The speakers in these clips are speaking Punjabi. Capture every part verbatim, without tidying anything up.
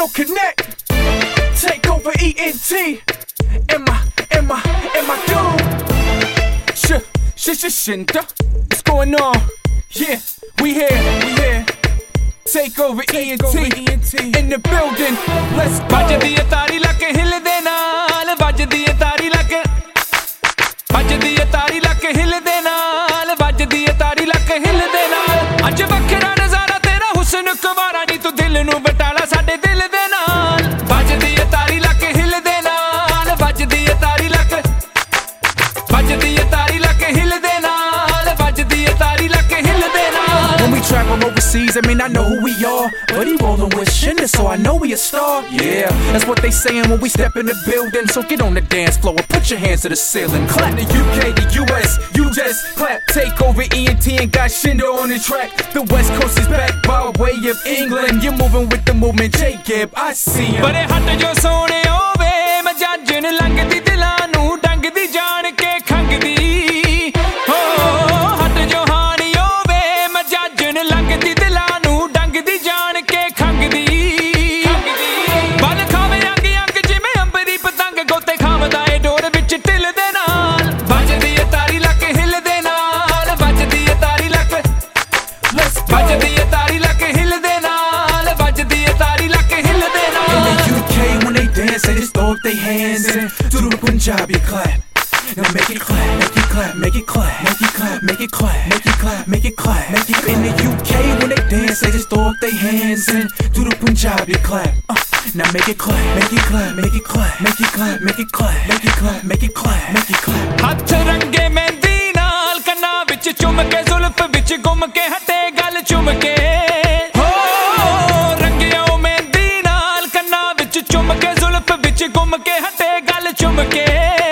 Yo, connect. Take over E N T. Am I, am I, am I dude? Sh, sh, sh, shinda. What's going on? Yeah, we here, we here. Take over E N T in the building. Let's go. ਵੱਜਦੀ ਏ ਤਾੜੀ ਲਾ ਕੇ ਹਿਲਦੇ ਨਾਲ, ਵੱਜਦੀ ਏ ਤਾੜੀ ਲਾ ਕੇ, ਵੱਜਦੀ ਏ ਤਾੜੀ ਲਾ ਕੇ ਹਿਲਦੇ ਨਾਲ, ਵੱਜਦੀ ਏ ਤਾੜੀ ਲਾ ਕੇ ਹਿਲਦੇ ਨਾਲ। ਅੱਜ ਵੱਖਰਾ ਨਜ਼ਾਰਾ ਤੇਰਾ ਹੁਸਨ ਕੁਵਾਰਾ ਨੀ ਤੂੰ ਦਿਲ ਨੂੰ ਬਟਾਲਾ ਸਾਡੇ ਦਿਲ ਦੇ ਨਾਲ। ਵੱਜਦੀ ਏ ਤਾੜੀ ਲਾ ਕੇ ਹਿਲਦੇ ਨਾਲ, ਵੱਜਦੀ ਏ ਤਾੜੀ ਲਾ ਕੇ, ਵੱਜਦੀ ਏ ਤਾੜੀ ਲਾ ਕੇ ਹਿਲਦੇ ਨਾਲ, ਵੱਜਦੀ ਏ ਤਾੜੀ ਲਾ ਕੇ ਹਿਲਦੇ ਨਾਲ। When we travel overseas, I mean I know who we are, but he rollin' with Shinda, so I know we a star. Yeah, that's what they sayin' when we step in the building. So get on the dance floor and put your hands to the ceiling. Clap the U K, the U S, you just clap. Take over E N T and got Shinda on the track. The West Coast is back by way of England. You're moving with the movement, J Gibb, I see him. ਬੜੇ ਹੱਟ ਜੋ ਸੋਹਣੇ ਹੋਵੇ ਮੈਂ ਜੱਜਣ ਲੰਘਦੀ ਦਿਲਾਂ ਨੂੰ ਡੰਗਦੀ ਜਾਣ ਕੇ ਖੰਗਦੀ ਹੋ। ਹੱਟ ਜੋ ਹਾਣੀ ਹੋਵੇ ਮੈਂ ਜੱਜਣ ਲੰਘਦੀ ਦਿਲਾਂ ਨੂੰ ਡੰਗਦੀ ਜਾਣ ਕੇ ਖੰਗਦੀ ਬਲ ਖਾਵੇ ਅੰਗ ਅੰਗ ਜਿਵੇਂ ਅੰਬਰੀ ਪਤੰਗ ਗੋਤੇ ਖਾਵਦਾ ਏ ਡੋਰ ਵਿੱਚ ਢਿੱਲ ਦੇ ਨਾਲ। ਵੱਜਦੀ ਏ ਤਾੜੀ ਲਾ ਕੇ ਹਿਲਦੇ ਨਾਲ, ਵੱਜਦੀ ਏ ਤਾੜੀ ਲਾ ਕੇ, ਵੱਜਦੀ ਏ ਤਾੜੀ ਲਾ ਕੇ ਹਿਲਦੇ ਨਾਲ, ਵੱਜਦੀ ਏ ਤਾੜੀ ਲਾ ਕੇ ਹਿਲਦੇ ਨਾਲ। In the U K when they dance, they just throw up their hands and do the Punjabi clap. Now make it clap, make it clap, make it clap, make it clap, make it clap, make it clap, make it clap, make it. In the U K when they dance, they just throw up their hands and do the Punjabi clap. Uh, now make it clap, make it clap, make it clap, make it clap, make it clap, make it clap, make it clap, make it clap. ਹੱਥ ਰੰਗੇ ਮਹਿੰਦੀ ਨਾਲ ਕੰਨਾਂ ਵਿੱਚ ਚੁੰਮ ਕੇ ਜ਼ੁਲਫ ਵਿੱਚ ਗੁੰਮ ਕੇ ਹਟੇ ਗੱਲ ਚੁੰਮ ਕੇ ਹੋ। ਰੰਗਿਆ ਉਹ ਮਹਿੰਦੀ ਨਾਲ ਕੰਨਾਂ ਵਿੱਚ ਚੁੰਮ ਕੇ ਜ਼ੁਲਫ ਵਿੱਚ ਗੁੰਮ ਕੇ ਹਟੇ ਗੱਲ ਚੁੰਮ ਕੇ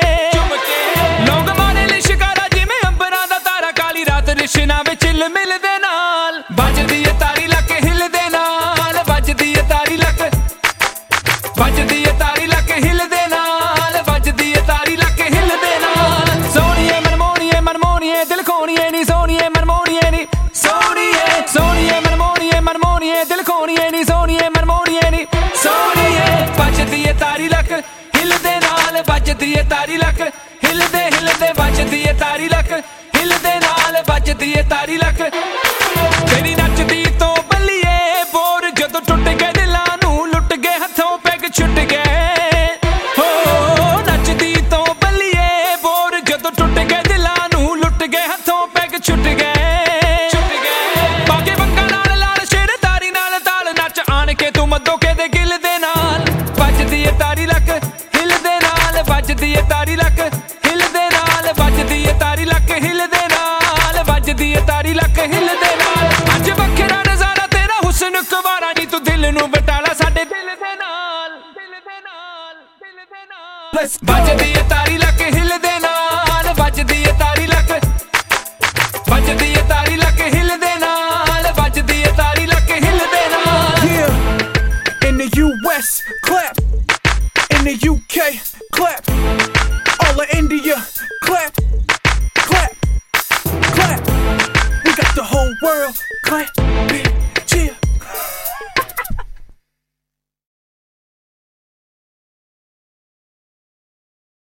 ਲੋਕ ਮਾਰੇ ਲਿਸ਼ਕਾਰਾ ਜਿਵੇਂ ਅੰਬਰਾਂ ਦਾ ਤਾਰਾ ਕਾਲੀ ਰਾਤ ਰਿਸ਼ਨਾ ਵਿੱਚ ਲ ਮਿਲਦੇ ਨਾਲ। ਵੱਜਦੀ ਏ ਤਾੜੀ ਲਾ ਕੇ ਹਿਲਦੇ ਨਾਲ, ਵੱਜਦੀ ਏ ਤਾੜੀ ਲਾ ਕੇ, ਵੱਜਦੀ ਏ ਤਾੜੀ ਲਾ ਕੇ ਹਿਲਦੇ ਨਾਲ, ਵੱਜਦੀ ਏ ਤਾੜੀ ਲਾ ਕੇ ਹਿਲਦੇ ਨਾਲ। ਸੋਹਣੀਏ ਮਨਮੋਹਣੀਏ ਮਨਮੋਹਣੀਏ ਦਿਲ ਖੋਣੀਏ ਨੀ ਸੋਹਣੀਏ ਮਨਮੋਹਣੀਏ ਨੀ ਸੋਹਣੀਏ ਸੋਹਣੀਏ ਮਨਮੋਹਣੀਏ ਮਨਮੋਹਣੀਏ ਦਿਲ ਖੋਣੀਏ ਨੀ ਸੋਹਣੀਏ ਮਨਮੋਹਣੀਏ ਨੀ ਸੋਹਣੀਏ। ਵੱਜਦੀ ਏ ਤਾੜੀ ਲਾ ਕੇ ਹਿਲਦੇ ਨਾਲ, ਵੱਜਦੀ ਏ ਤਾੜੀ ਲਾ ਕੇ ਹਿਲਦੇ ਹਿਲਦੇ, ਵੱਜਦੀ ਏ ਤਾੜੀ ਲਾ ਕੇ ਹਿਲਦੇ ਨਾਲ, ਵੱਜਦੀ ਏ ਤਾੜੀ ਲਾ ਕੇ। ਤੇਰੀ ਨੱਚਦੀ ਤੋਂ ਬੱਲੀਏ ਬੋਰ ਜਦੋਂ ਟੁੱਟ ਗਏ ਦਿਲਾਂ ਨੂੰ ਲੁੱਟ ਗਏ ਹੱਥੋਂ ਪੈਗ ਛੁੱਟ ਗਏ ਹੋ। ਨੱਚਦੀ ਤੋਂ ਬੱਲੀਏ ਬੋਰ ਜਦੋਂ ਟੁੱਟ ਗਏ ਦਿਲਾਂ ਨੂੰ ਲੁੱਟ ਗਏ ਹੱਥੋਂ ਪੈਗ ਛੁੱਟ ਗਏ ਛੁੱਟ ਗਏ। ਬਾਗੇ ਬੰਗਾ ਨਾਲ ਲਾਲ ਸ਼ੇਰ ਤਾਰੀ ਨਾਲ ਤਾਲ ਨੱਚ ਆਣ ਕੇ ਤੂੰ ਮੱਦੋ ਕੇ ਦੇ ਗਿਲ ਦੇ ਨਾਲ। ਵੱਜਦੀ ਏ ਤਾੜੀ ਲਾ ਕੇ ਹਿਲਦੇ ਨਾਲ, ਵੱਜਦੀ ਏ ਤਾੜੀ ਲਾ ਕੇ ਹਿਲਦੇ ਨਾਲ, ਵੱਜਦੀ ਏ ਤਾੜੀ ਲਾ ਕੇ ਹਿਲਦੇ ਨਾਲ, ਵੱਜਦੀ ਏ ਤਾੜੀ ਲਾ ਕੇ ਹਿਲਦੇ ਨਾਲ। ਅੱਜ ਵੱਖਰਾ ਨਜ਼ਾਰਾ ਤੇਰਾ ਹੁਸਨ ਕੁਵਾਰਾ ਨੀ ਤੂੰ ਦਿਲ ਨੂੰ ਬਟਾਲਾ ਸਾਡੇ ਦਿਲ ਦੇ ਨਾਲ, ਦਿਲ ਦੇ ਨਾਲ, ਦਿਲ ਦੇ ਨਾਲ। Let's go. ਵੱਜਦੀ ਏ ਤਾੜੀ ਲਾ ਕੇ ਹਿਲਦੇ ਨਾਲ, ਵੱਜਦੀ ਏ ਤਾੜੀ ਲਾ ਕੇ, ਵੱਜਦੀ ਏ ਤਾੜੀ ਲਾ ਕੇ ਹਿਲਦੇ ਨਾਲ, ਵੱਜਦੀ ਏ ਤਾੜੀ ਲਾ ਕੇ ਹਿਲਦੇ ਨਾਲ। Yeah, in the U S, clap. In the U K, clap. All of India, clap, clap, clap. We got the whole world clap.